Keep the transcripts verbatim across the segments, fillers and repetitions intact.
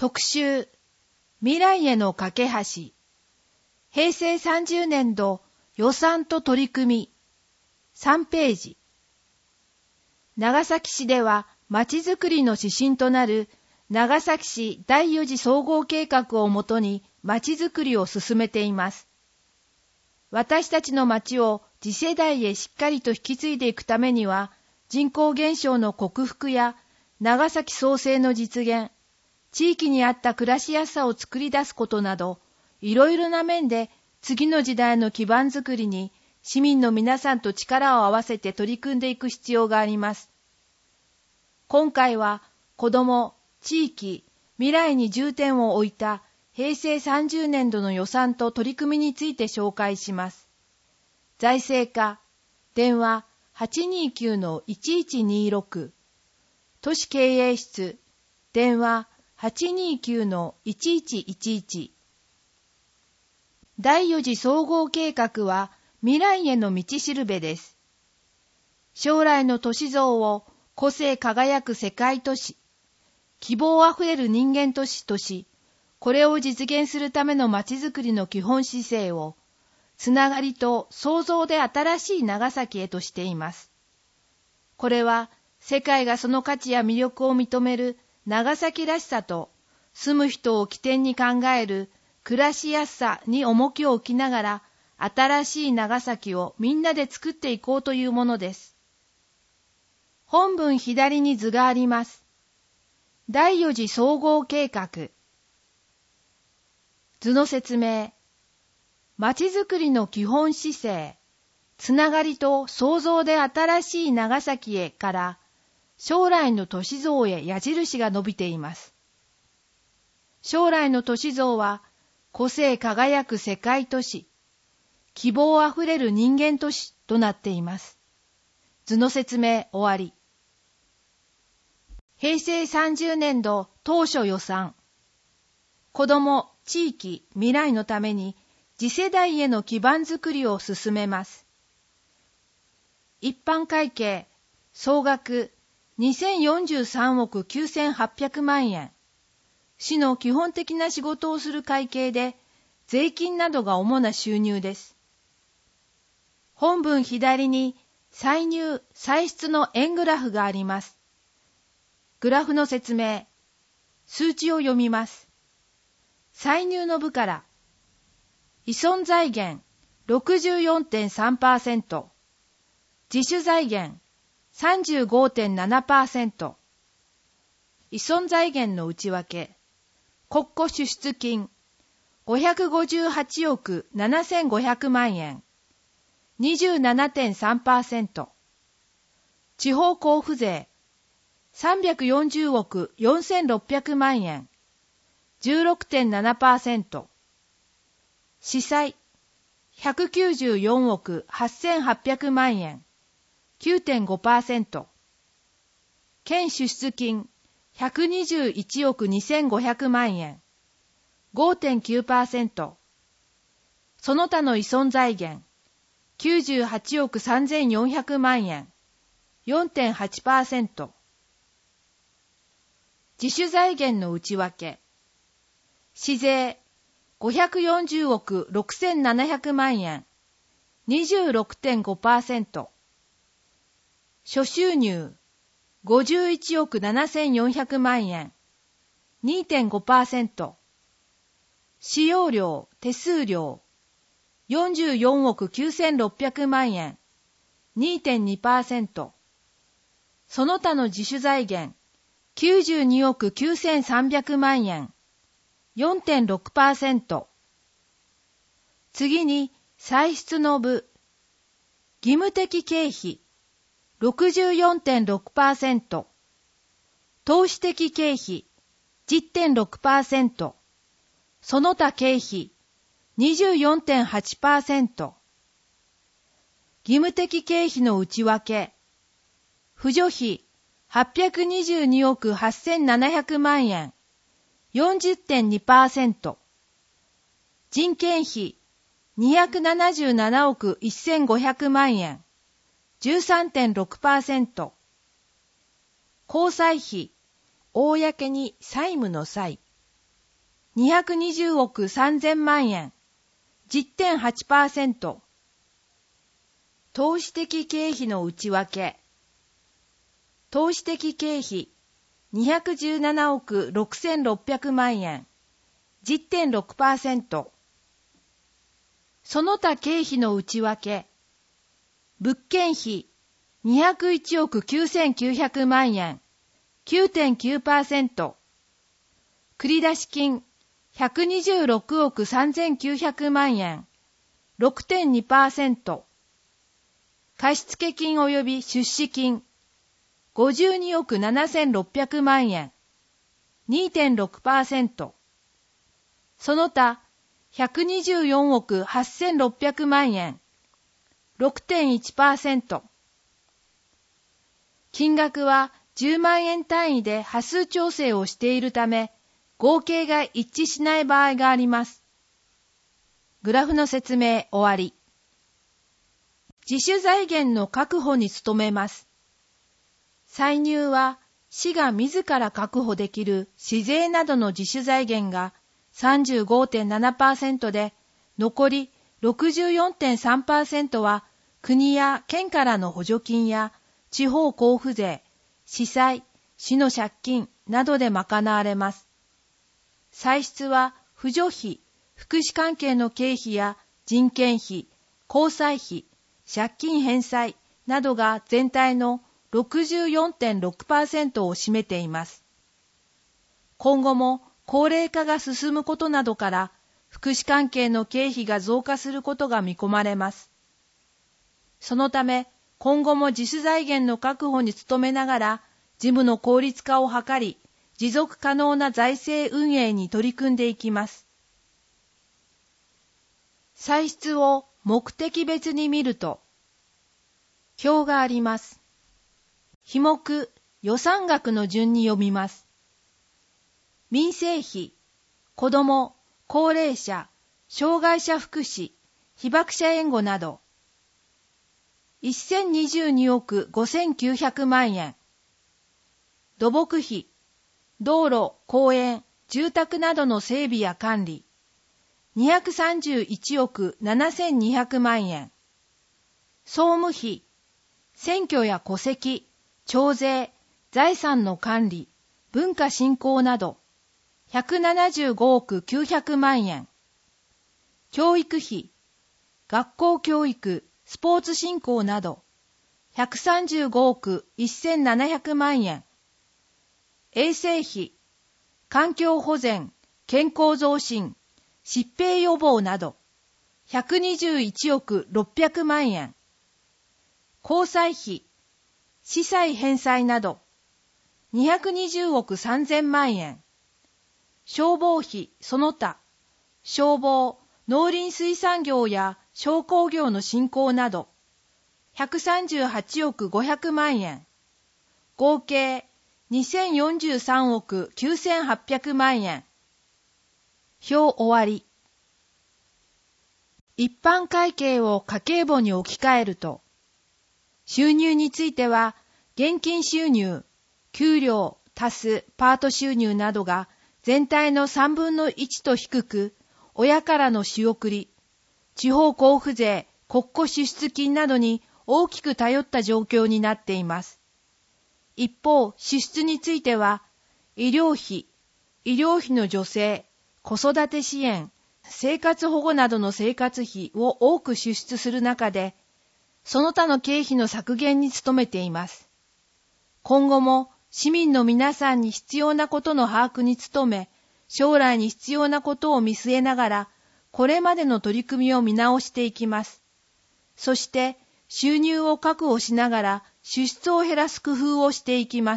特集未来への架け橋へいせいさんじゅうねんど予算と取り組みさんページ。長崎市ではまちづくりの指針となる長崎市だいよ次総合計画をもとにまちづくりを進めています。私たちの町を次世代へしっかりと引き継いでいくためには、人口減少の克服や長崎創生の実現、地域に合った暮らしやすさを作り出すことなど、いろいろな面で次の時代の基盤づくりに市民の皆さんと力を合わせて取り組んでいく必要があります。今回は子ども、地域、未来に重点を置いたへいせいさんじゅうねんどの予算と取り組みについて紹介します。財政課、電話 はちにきゅうのいちいちにろく、都市経営室、電話 はちにきゅうのいちいちいちいち。だいよ次総合計画は未来への道しるべです。将来の都市像を個性輝く世界都市、希望あふれる人間都市とし、これを実現するためのまちづくりの基本姿勢を、つながりと創造で新しい長崎へとしています。これは世界がその価値や魅力を認める長崎らしさと、住む人を起点に考える暮らしやすさに重きを置きながら、新しい長崎をみんなで作っていこうというものです。本文左に図があります。だいよ次総合計画。図の説明。まちづくりの基本姿勢、つながりと創造で新しい長崎へから、将来の都市像へ矢印が伸びています。将来の都市像は、個性輝く世界都市、希望あふれる人間都市となっています。図の説明終わり。へいせいさんじゅうねんど当初予算。子ども、地域、未来のために次世代への基盤づくりを進めます。一般会計、総額にせんよんじゅうさんおくきゅうせんはっぴゃくまんえん。市の基本的な仕事をする会計で、税金などが主な収入です。本文左に歳入・歳出の円グラフがあります。グラフの説明。数値を読みます。歳入の部から、依存財源 ろくじゅうよんてんさんパーセント、自主財源 さんじゅうごてんななパーセント、依存財源の内訳、国庫支出金ごひゃくごじゅうはちおくななせんごひゃくまんえん、にじゅうななてんさんパーセント、地方交付税さんびゃくよんじゅうおくよんせんろっぴゃくまんえん、じゅうろくてんななパーセント、市債ひゃくきゅうじゅうよんおくはっせんはっぴゃくまんえん、きゅうてんごパーセント、県支出金ひゃくにじゅういちおくにせんごひゃくまんえん、ごてんきゅうパーセント、その他の依存財源きゅうじゅうはちおくさんぜんよんひゃくまんえん、よんてんはちパーセント、自主財源の内訳、市税ごひゃくよんじゅうおくろくせんななひゃくまんえん、にじゅうろくてんごパーセント、諸収入ごじゅういちおくななせんよんひゃくまんえん、にてんごパーセント、使用料・手数料よんじゅうよんおくきゅうせんろっぴゃくまんえん、にてんにパーセント、その他の自主財源きゅうじゅうにおくきゅうせんさんびゃくまんえん、よんてんろくパーセント。次に歳出の部、義務的経費 ろくじゅうよんてんろくパーセント、投資的経費 じゅってんろくパーセント、その他経費 にじゅうよんてんはちパーセント、義務的経費の内訳、扶助費はっぴゃくにじゅうにおくはっせんななひゃくまんえん、よんじゅってんにパーセント、人件費にひゃくななじゅうななおくせんごひゃくまんえん、じゅうさんてんろくパーセント、公債費、公に債務の際、 にひゃくにじゅうおくさんぜんまんえん、じゅってんはちパーセント。投資的経費の内訳。投資的経費、にひゃくじゅうななおくろくせんろっぴゃくまんえん、じゅってんろくパーセント。その他経費の内訳。物件費、にひゃくいちおくきゅうせんきゅうひゃくまんえん、きゅうてんきゅうパーセント。繰出金、ひゃくにじゅうろくおくさんぜんきゅうひゃくまんえん、ろくてんにパーセント。貸付金及び出資金、ごじゅうにおくななせんろっぴゃくまんえん、にてんろくパーセント。その他、ひゃくにじゅうよんおくはっせんろっぴゃくまんえん、ろくてんいちパーセント。金額はじゅうまんえん単位で波数調整をしているため、合計が一致しない場合があります。グラフの説明終わり。自主財源の確保に努めます。歳入は市が自ら確保できる市税などの自主財源が さんじゅうごてんななパーセント で、残り ろくじゅうよんてんさんパーセント は国や県からの補助金や地方交付税、市債、市の借金などで賄われます。歳出は扶助費、福祉関係の経費や人件費、交際費、借金返済などが全体の ろくじゅうよんてんろくパーセント を占めています。今後も高齢化が進むことなどから福祉関係の経費が増加することが見込まれます。そのため今後も自主財源の確保に努めながら事務の効率化を図り、持続可能な財政運営に取り組んでいきます。歳出を目的別に見ると、表があります。費目、予算額の順に読みます。民生費、子ども、高齢者、障害者福祉、被爆者援護など、せんにじゅうにおくごせんきゅうひゃくまんえん。土木費、道路、公園、住宅などの整備や管理、にひゃくさんじゅういちおくななせんにひゃくまんえん。総務費、選挙や戸籍、徴税、財産の管理、文化振興など、ひゃくななじゅうごおくきゅうひゃくまんえん。教育費、学校教育、スポーツ振興など、ひゃくさんじゅうごおくせんななひゃくまんえん。衛生費、環境保全、健康増進、疾病予防など、ひゃくにじゅういちおくろっぴゃくまんえん。交際費、市債返済など、にひゃくにじゅうおくさんぜんまんえん。消防費、その他、消防、農林水産業や商工業の振興など、ひゃくさんじゅうはちおくごひゃくまんえん。合計にせんよんじゅうさんおくきゅうせんはっぴゃくまんえん。表終わり。一般会計を家計簿に置き換えると、収入については、現金収入、給料、足すパート収入などが全体のさんぶんのいちと低く、親からの仕送り、地方交付税、国庫支出金などに大きく頼った状況になっています。一方、支出については、医療費、医療費の助成、子育て支援、生活保護などの生活費を多く支出する中で、その他の経費の削減に努めています。今後も市民の皆さんに必要なことの把握に努め、将来に必要なことを見据えながら、これまでの取り組みを見直していきます。そして、収入を確保しながら支出を減らす工夫をしていきます。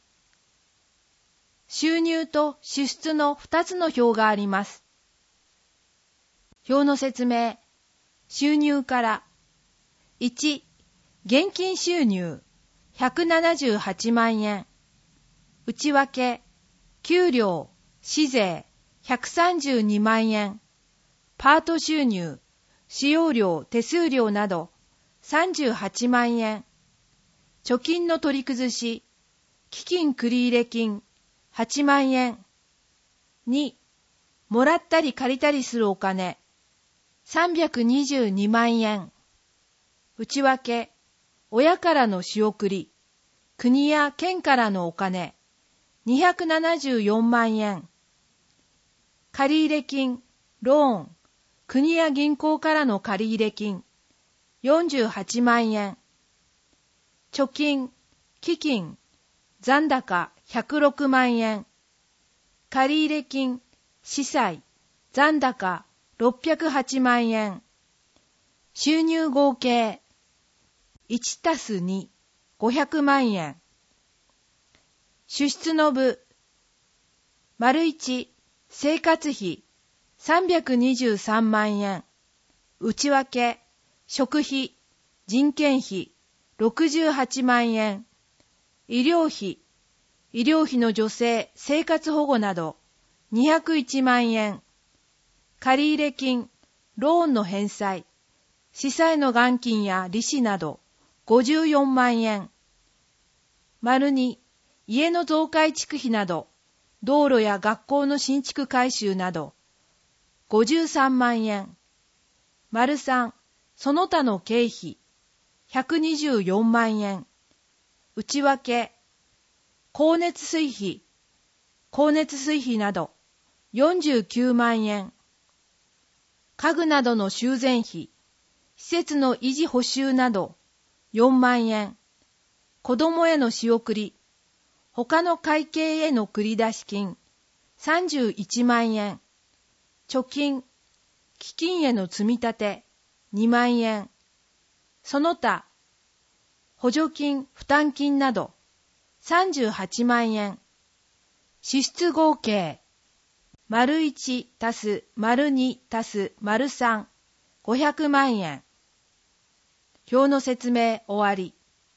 収入と支出のふたつの表があります。表の説明。収入から。いち、現金収入ひゃくななじゅうはちまんえん。内訳、給料、市税ひゃくさんじゅうにまんえん。パート収入、使用料、手数料などさんじゅうはちまんえん。貯金の取り崩し、基金繰入金はちまんえん。に、 もらったり借りたりするお金、さんびゃくにじゅうにまんえん。内訳、親からの仕送り、国や県からのお金、にひゃくななじゅうよんまんえん。借入金、ローン、国や銀行からの借入金、よんじゅうはちまんえん。貯金、基金、残高ひゃくろくまんえん。借入金、司債、残高ろっぴゃくはちまんえん。収入合計、いちたすに、ごひゃくまんえん。支出の部、丸いち、生活費、さんびゃくにじゅうさんまんえん。内訳、食費、人件費、ろくじゅうはちまんえん。医療費、医療費の助成、生活保護など、にひゃくいちまんえん。借入金、ローンの返済、司債の元金や利子など、ごじゅうよんまんえん。丸に、家の増改築費など、道路や学校の新築改修など、ごじゅうさんまんえん。丸さん、その他の経費、ひゃくにじゅうよんまんえん。内訳、光熱水費、光熱水費など、よんじゅうきゅうまんえん。家具などの修繕費、施設の維持補修など、よんまんえん。子供への仕送り、他の会計への繰出金、さんじゅういちまんえん。貯金、基金への積み立て、にまんえん。その他、補助金、負担金など、さんじゅうはちまんえん。支出合計、丸いちたす丸にたす丸さん、ごひゃくまんえん。表の説明終わり。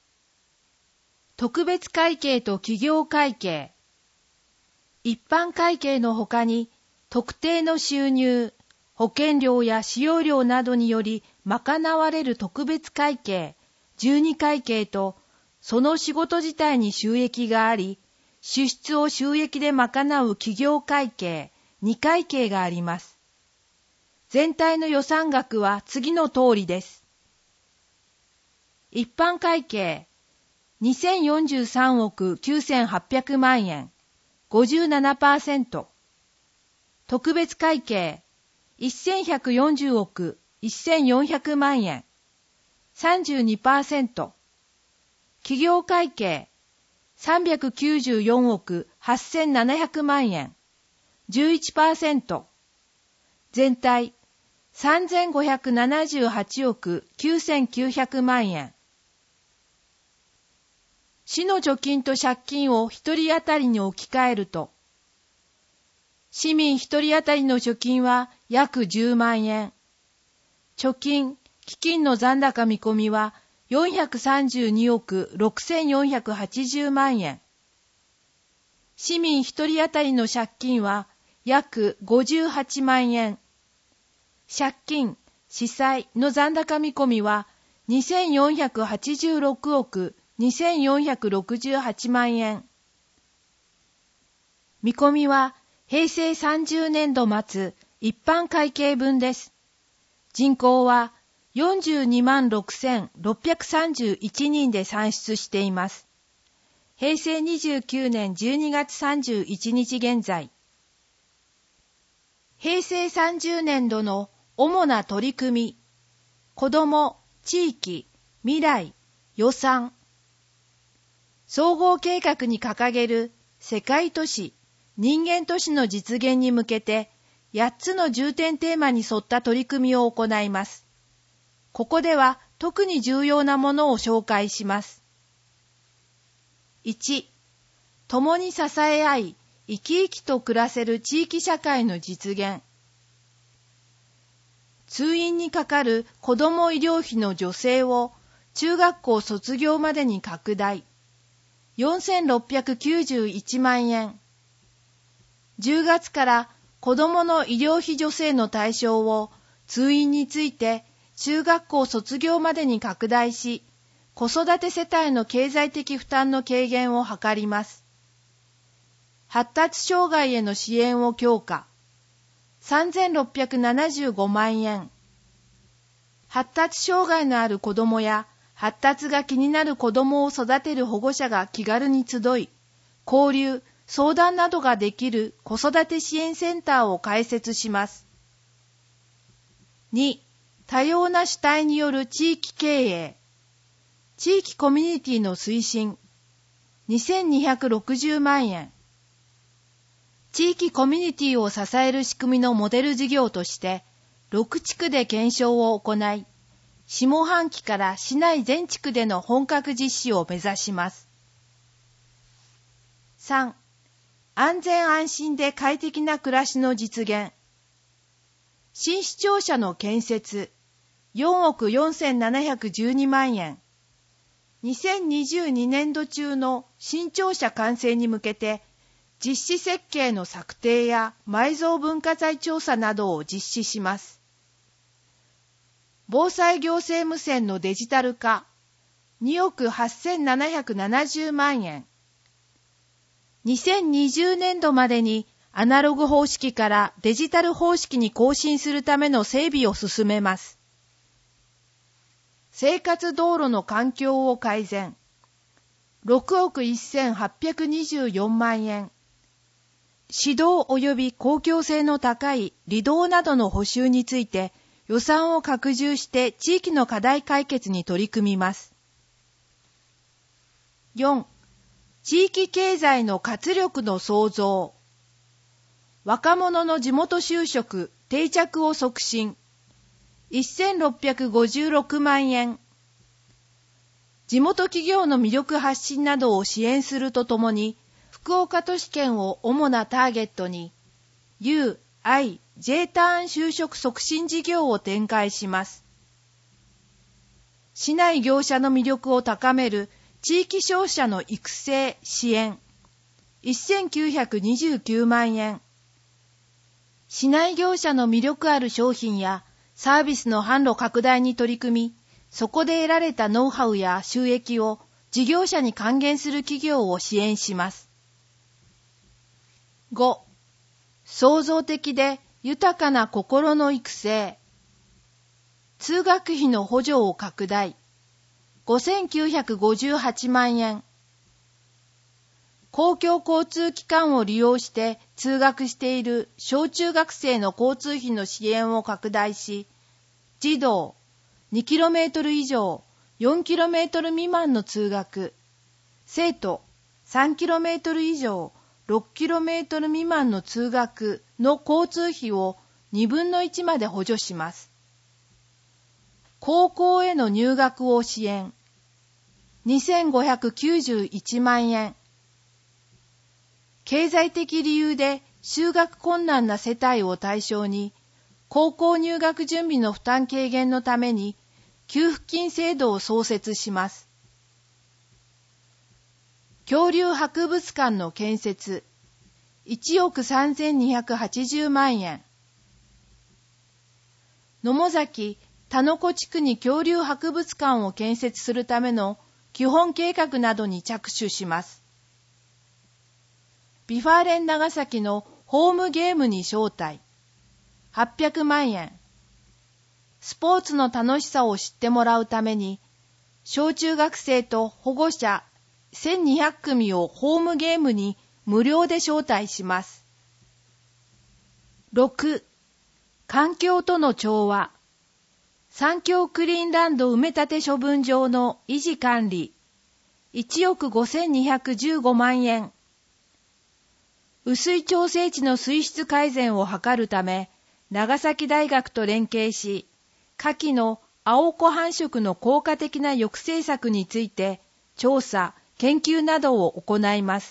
特別会計と企業会計。一般会計のほかに、特定の収入、保険料や使用料などにより賄われる特別会計、十二会計と、その仕事自体に収益があり、支出を収益で賄う企業会計、二会計があります。全体の予算額は次の通りです。一般会計、にせんよんじゅうさんおくきゅうせんはっぴゃくまんえん、ごじゅうななパーセント。特別会計、せんひゃくよんじゅうおくせんよんひゃくまんえん、さんじゅうにパーセント。企業会計、さんびゃくきゅうじゅうよんおくはっせんななひゃくまんえん、じゅういちパーセント。全体、さんぜんごひゃくななじゅうはちおくきゅうせんきゅうひゃくまんえん。市の貯金と借金を一人当たりに置き換えると、市民一人当たりの貯金は約じゅうまんえん。貯金、基金の残高見込みはよんひゃくさんじゅうにおくろくせんよんひゃくはちじゅうまんえん。市民一人当たりの借金は約ごじゅうはちまんえん。借金、司債の残高見込みはにせんよんひゃくはちじゅうろくおくにせんよんひゃくろくじゅうはちまんえん。見込みはへいせいさんじゅうねんど末一般会計分です。人口はよんじゅうにまんろくせんろっぴゃくさんじゅういちにんで算出しています。へいせいにじゅうきゅうねんじゅうにがつさんじゅういちにち現在。へいせいさんじゅうねんどの主な取り組み、子ども、地域、未来、予算。総合計画に掲げる世界都市、人間都市の実現に向けてやっつの重点テーマに沿った取り組みを行います。ここでは特に重要なものを紹介します。いち、共に支え合い、生き生きと暮らせる地域社会の実現。通院にかかる子ども医療費の助成を中学校卒業までに拡大。よんせんろっぴゃくきゅうじゅういちまんえん。じゅうがつから子どもの医療費助成の対象を通院について中学校卒業までに拡大し、子育て世帯の経済的負担の軽減を図ります。発達障害への支援を強化。 さんぜんろっぴゃくななじゅうごまんえん。発達障害のある子どもや発達が気になる子どもを育てる保護者が気軽に集い、交流、相談などができる子育て支援センターを開設します。に、多様な主体による地域経営。地域コミュニティの推進。にせんにひゃくろくじゅうまんえん。地域コミュニティを支える仕組みのモデル事業として、ろくちくで検証を行い、下半期から市内全地区での本格実施を目指します。さん、安全安心で快適な暮らしの実現。新市庁舎の建設、よんおくよんせんななひゃくじゅうにまんえん。にせんにじゅうにねんど中の新庁舎完成に向けて、実施設計の策定や埋蔵文化財調査などを実施します。防災行政無線のデジタル化、におくはっせんななひゃくななじゅうまんえん。にせんにじゅうねんどまでにアナログ方式からデジタル方式に更新するための整備を進めます。生活道路の環境を改善、ろくおくせんはっぴゃくにじゅうよんまんえん。市道及び公共性の高い離道などの補修について予算を拡充して地域の課題解決に取り組みます。よん、地域経済の活力の創造。若者の地元就職、定着を促進。せんろっぴゃくごじゅうろくまんえん。地元企業の魅力発信などを支援するとともに、福岡都市圏を主なターゲットに ユーアイジェー ターン就職促進事業を展開します。市内業者の魅力を高める地域商社の育成支援せんきゅうひゃくにじゅうきゅうまんえん。市内業者の魅力ある商品やサービスの販路拡大に取り組み、そこで得られたノウハウや収益を事業者に還元する企業を支援します。ご、創造的で豊かな心の育成。通学費の補助を拡大。ごせんきゅうひゃくごじゅうはちまんえん。公共交通機関を利用して通学している小中学生の交通費の支援を拡大し、児童 にキロメートル 以上、よんキロメートル 未満の通学、生徒 さんキロメートル 以上、ろくキロメートル 未満の通学の交通費をにぶんのいちまで補助します。高校への入学を支援。にせんごひゃくきゅうじゅういちまんえん。経済的理由で就学困難な世帯を対象に、高校入学準備の負担軽減のために、給付金制度を創設します。恐竜博物館の建設、いちおくさんぜんにひゃくはちじゅうまんえん。野母崎田の子地区に恐竜博物館を建設するための基本計画などに着手します。ビファーレン長崎のホームゲームに招待、はっぴゃくまんえん。スポーツの楽しさを知ってもらうために、小中学生と保護者せんにひゃくくみをホームゲームに無料で招待します。ろく、環境との調和。三峡クリーンランド埋め立て処分場の維持管理、いちおくごせんにひゃくじゅうごまんえん。雨水調整池の水質改善を図るため、長崎大学と連携し、牡蠣の青子繁殖の効果的な抑制策について調査、研究などを行います。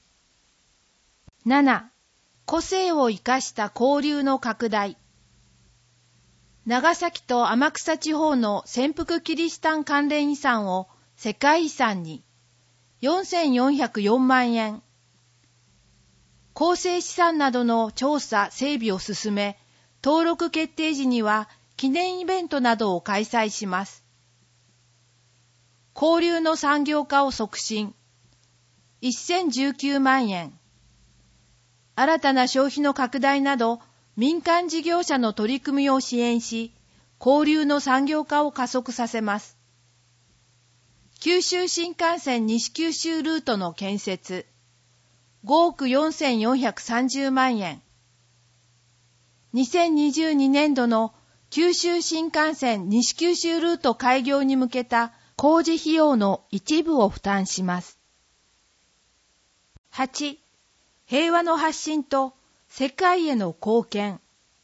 なな、個性を生かした交流の拡大。長崎と天草地方の潜伏キリシタン関連遺産を世界遺産によんせんよんひゃくよんまんえん。構成資産などの調査・整備を進め、登録決定時には記念イベントなどを開催します。交流の産業化を促進。せんじゅうきゅうまんえん。新たな消費の拡大など、 民間事業者の取り組みを支援し、交流の産業化を加速させます。九州新幹線西九州ルートの建設、ごおくよんせんよんひゃくさんじゅうまんえん。にせんにじゅうにねんどの九州新幹線西九州ルート開業に向けた工事費用の一部を負担します。はち、平和の発信と世界への貢献。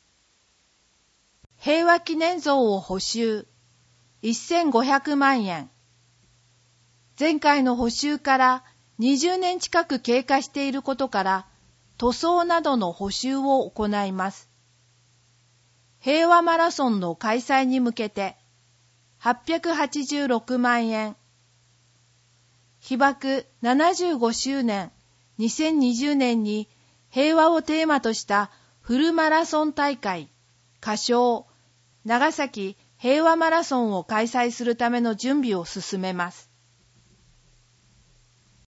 平和記念像を補修、せんごひゃくまんえん。前回の補修からにじゅうねん近く経過していることから、塗装などの補修を行います。平和マラソンの開催に向けて、はっぴゃくはちじゅうろくまんえん。被爆ななじゅうごしゅうねん、にせんにじゅうねんに平和をテーマとしたフルマラソン大会、仮称、長崎平和マラソンを開催するための準備を進めます。